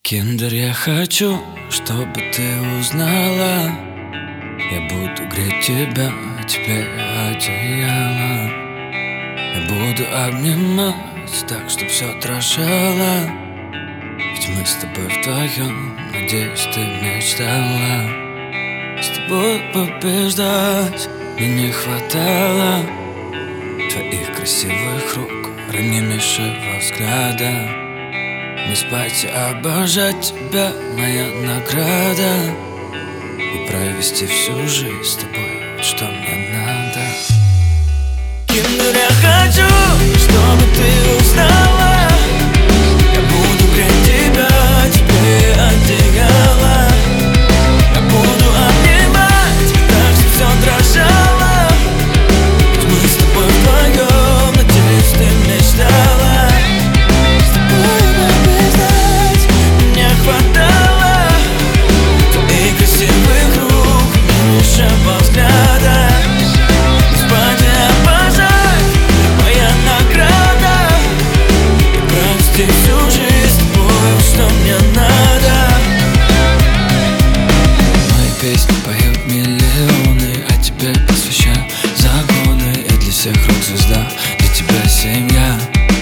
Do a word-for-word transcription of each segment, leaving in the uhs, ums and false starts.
Киндер, я хочу, чтобы ты узнала. Я буду греть тебя, теплее одеяла. Я буду обнимать так, чтоб все дрожало. Ведь мы с тобой вдвоем, надеюсь, ты мечтала. С тобой побеждать мне не хватало твоих красивых рук, ранимейшего взгляда. Не спать и обожать тебя, моя награда. И провести всю жизнь с тобой, вот что мне надо. Киндер, я хочу, чтобы ты узнала. Я буду греть тебя, теплее одеяла. Я буду обнимать так, что все дрожало. Ведь мы с тобой вдвоем, надеюсь, ты мечтала. Песни поют миллионы, а тебе посвящаю загоны. Я для всех рок-звезда, для тебя семья.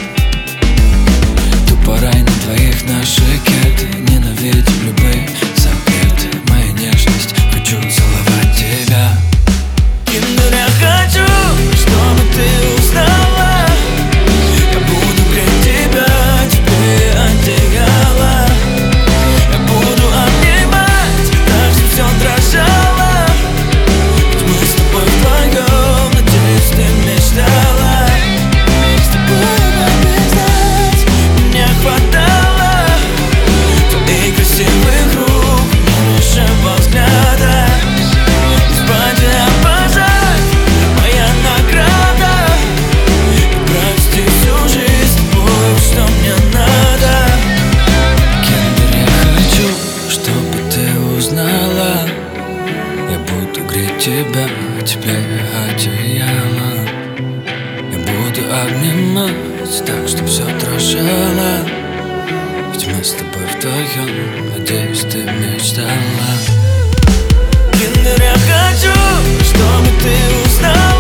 Тупо рай на двоих наши кеты. Ненавидим любые запреты. Моя нежность, хочу целовать тебя. Киндер, я хочу, чтобы ты узнала. Я буду греть тебя, теплее одеяла. Я буду обнимать так, что все дрожало. Ведь мы с тобой вдвоем, надеюсь, ты мечтала. С тобой побеждать мне хватало твоих красивых рук, ранимейшего взгляда. Не спать и обожать, моя награда. И провести всю жизнь с тобой, что мне надо. Киндер, я хочу, чтобы ты узнала. Я буду греть тебя, теплее одеяла. Я буду обнимать так, чтоб все дрожало. Ведь мы с тобой вдвоем, надеюсь, ты мечтала. Киндер, я хочу, чтобы ты узнала.